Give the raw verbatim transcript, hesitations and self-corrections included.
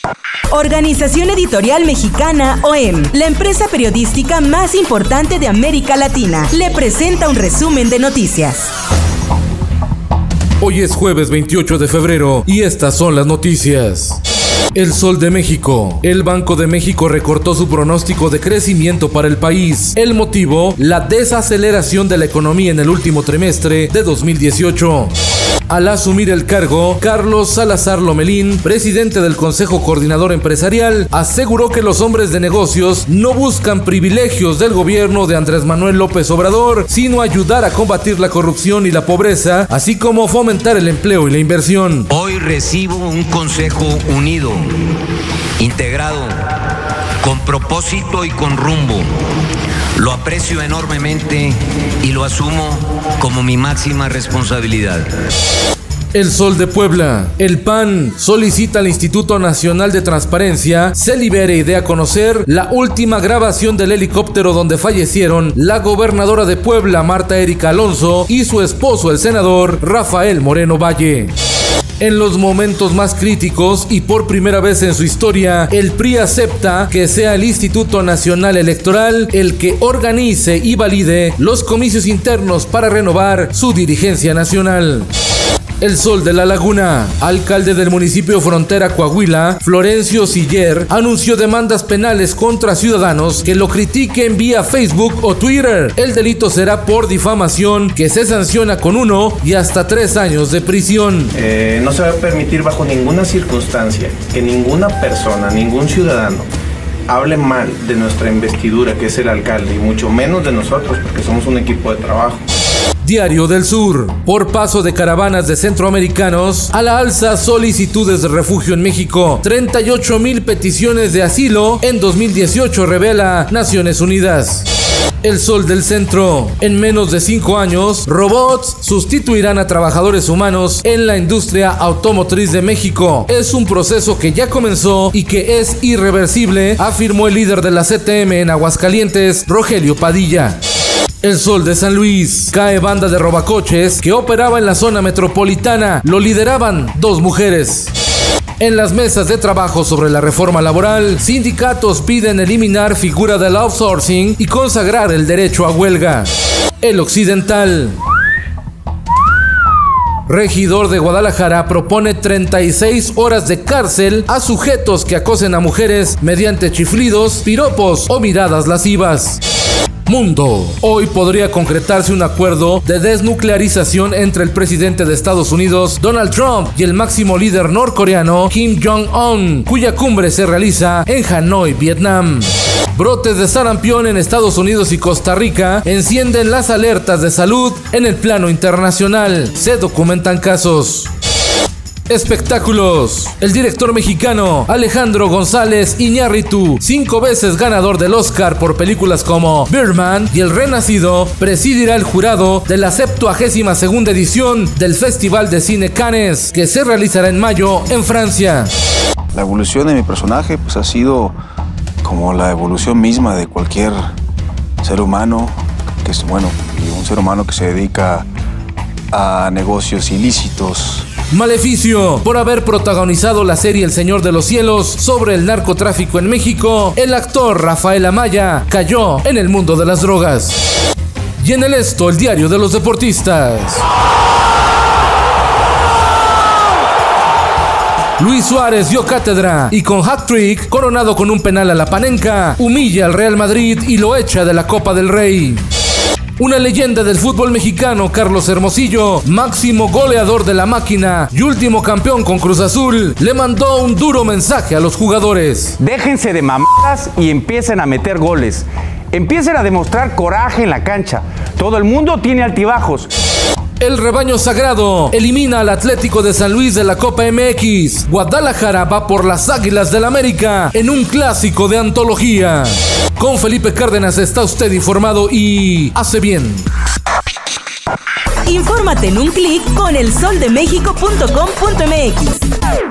Organización Editorial Mexicana O E M, la empresa periodística más importante de América Latina, le presenta un resumen de noticias. Hoy es jueves veintiocho de febrero y estas son las noticias. El Sol de México. El Banco de México recortó su pronóstico de crecimiento para el país. El motivo, la desaceleración de la economía en el último trimestre de dos mil dieciocho. Al asumir el cargo, Carlos Salazar Lomelín, presidente del Consejo Coordinador Empresarial, aseguró que los hombres de negocios no buscan privilegios del gobierno de Andrés Manuel López Obrador, sino ayudar a combatir la corrupción y la pobreza, así como fomentar el empleo y la inversión. Hoy recibo un consejo unido, integrado, con propósito y con rumbo. Lo aprecio enormemente y lo asumo como mi máxima responsabilidad. El Sol de Puebla. El P A N solicita al Instituto Nacional de Transparencia se libere y dé a conocer la última grabación del helicóptero donde fallecieron la gobernadora de Puebla, Marta Erika Alonso, y su esposo, el senador Rafael Moreno Valle. En los momentos más críticos y por primera vez en su historia, el P R I acepta que sea el Instituto Nacional Electoral el que organice y valide los comicios internos para renovar su dirigencia nacional. El Sol de la Laguna. Alcalde del municipio Frontera Coahuila, Florencio Siller, anunció demandas penales contra ciudadanos que lo critiquen vía Facebook o Twitter. El delito será por difamación, que se sanciona con uno y hasta tres años de prisión. Eh, no se va a permitir bajo ninguna circunstancia que ninguna persona, ningún ciudadano hable mal de nuestra investidura, que es el alcalde, y mucho menos de nosotros, porque somos un equipo de trabajo. Diario del Sur. Por paso de caravanas de centroamericanos, a la alza solicitudes de refugio en México. treinta y ocho mil peticiones de asilo en dos mil dieciocho, revela Naciones Unidas. El Sol del Centro. En menos de cinco años, robots sustituirán a trabajadores humanos en la industria automotriz de México. Es un proceso que ya comenzó y que es irreversible, afirmó el líder de la C T M en Aguascalientes, Rogelio Padilla. El Sol de San Luis. Cae banda de robacoches que operaba en la zona metropolitana. Lo lideraban dos mujeres. En las mesas de trabajo sobre la reforma laboral, sindicatos piden eliminar figura del outsourcing y consagrar el derecho a huelga. El Occidental. Regidor de Guadalajara propone treinta y seis horas de cárcel a sujetos que acosen a mujeres mediante chiflidos, piropos o miradas lascivas. Mundo. Hoy podría concretarse un acuerdo de desnuclearización entre el presidente de Estados Unidos, Donald Trump, y el máximo líder norcoreano, Kim Jong-un, cuya cumbre se realiza en Hanoi, Vietnam. Brotes de sarampión en Estados Unidos y Costa Rica encienden las alertas de salud en el plano internacional. Se documentan casos. Espectáculos. El director mexicano Alejandro González Iñárritu, cinco veces ganador del Oscar por películas como Birdman y El Renacido, presidirá el jurado de la septuagésima segunda edición del Festival de Cine Cannes, que se realizará en mayo en Francia. La evolución de mi personaje pues ha sido como la evolución misma de cualquier ser humano, que es bueno, y un ser humano que se dedica a negocios ilícitos. Maleficio. Por haber protagonizado la serie El Señor de los Cielos sobre el narcotráfico en México, el actor Rafael Amaya cayó en el mundo de las drogas. Y en el Esto, el diario de los deportistas. Luis Suárez dio cátedra y con hat-trick, coronado con un penal a la Panenka, humilla al Real Madrid y lo echa de la Copa del Rey. Una leyenda del fútbol mexicano, Carlos Hermosillo, máximo goleador de la máquina y último campeón con Cruz Azul, le mandó un duro mensaje a los jugadores. Déjense de mamadas y empiecen a meter goles. Empiecen a demostrar coraje en la cancha. Todo el mundo tiene altibajos. El rebaño sagrado elimina al Atlético de San Luis de la Copa M X. Guadalajara va por las Águilas del América en un clásico de antología. Con Felipe Cárdenas está usted informado y hace bien. Infórmate en un clic con el sol de méxico punto com punto m x.